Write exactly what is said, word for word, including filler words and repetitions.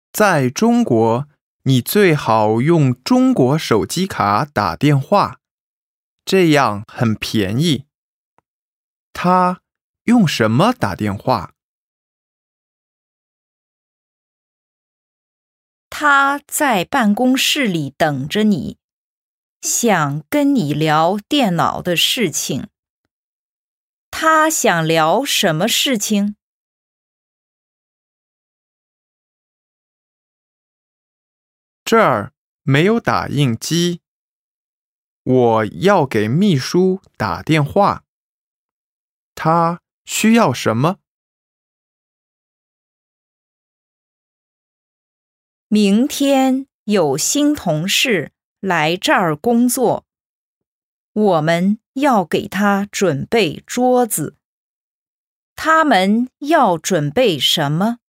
在中国，你最好用中国手机卡打电话，这样很便宜。他用什么打电话？ 他在办公室里等着你，想跟你聊电脑的事情。他想聊什么事情？ 这儿没有打印机，我要给秘书打电话。他需要什么？ 明天有新同事来这儿工作，我们要给他准备桌子。他们要准备什么？